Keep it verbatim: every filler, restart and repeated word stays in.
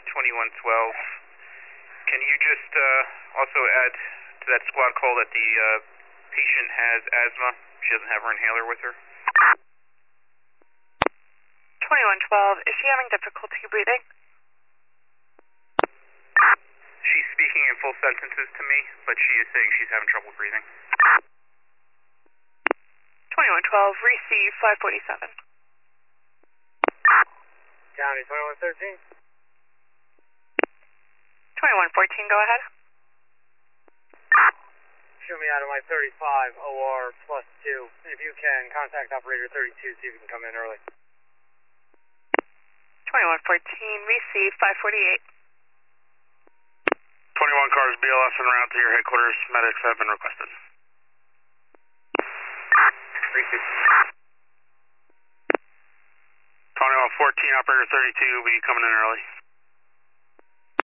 twenty-one twelve. Can you just uh, also add to that squad call that the uh, patient has asthma? She doesn't have her inhaler with her. twenty-one twelve, is she having difficulty breathing? She's speaking in full sentences to me, but she is saying she's having trouble breathing. twenty-one twelve, receive five forty-seven. County twenty-one thirteen. twenty-one fourteen, go ahead. Shoot me out of my thirty-five, O R plus two. If you can, contact operator thirty-two, see if you can come in early. twenty-one fourteen, receive five forty-eight. twenty-one cars B L S en route to your headquarters. Medics have been requested. Receive. twenty-one fourteen, operator thirty-two, will you coming in early?